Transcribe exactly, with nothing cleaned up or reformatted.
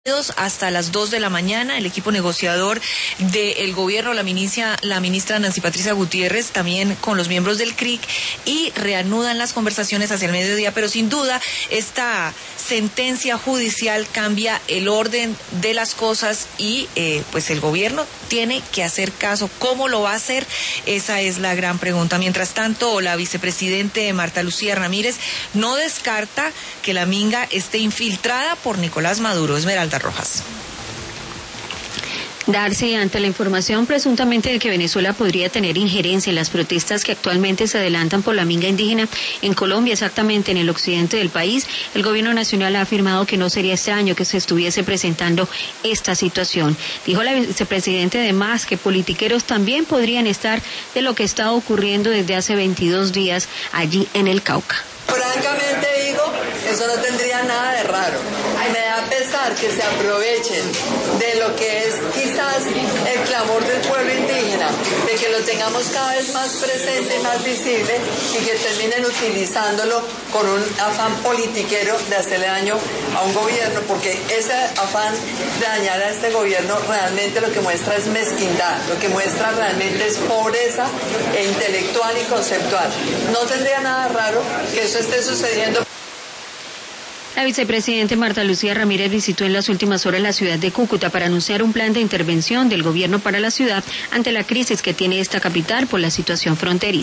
hasta las dos de la mañana. El equipo negociador del gobierno, la ministra, la ministra Nancy Patricia Gutiérrez, también con los miembros del C R I C, y reanudan las conversaciones hacia el mediodía, pero sin duda esta sentencia judicial cambia el orden de las cosas y eh, pues el gobierno tiene que hacer caso. ¿Cómo lo va a hacer? Esa es la gran pregunta. Mientras tanto, la vicepresidente Marta Lucía Ramírez no descarta que la Minga esté infiltrada por Nicolás Maduro. Esmeralda Rojas. Darcy, ante la información presuntamente de que Venezuela podría tener injerencia en las protestas que actualmente se adelantan por la Minga indígena en Colombia, exactamente en el occidente del país, el gobierno nacional ha afirmado que no sería extraño que se estuviese presentando esta situación. Dijo la vicepresidenta además que politiqueros también podrían estar de lo que está ocurriendo desde hace veintidós días allí en el Cauca. Francamente digo, eso no tendría nada de raro. Me da pesar que se aprovechen de lo que es quizás el clamor del pueblo indígena, de que lo tengamos cada vez más presente y más visible y que terminen utilizándolo con un afán politiquero de hacerle daño a un gobierno, porque ese afán de dañar a este gobierno realmente lo que muestra es mezquindad, lo que muestra realmente es pobreza e intelectual y conceptual. No tendría nada raro que eso esté sucediendo. La vicepresidenta Marta Lucía Ramírez visitó en las últimas horas la ciudad de Cúcuta para anunciar un plan de intervención del gobierno para la ciudad ante la crisis que tiene esta capital por la situación fronteriza.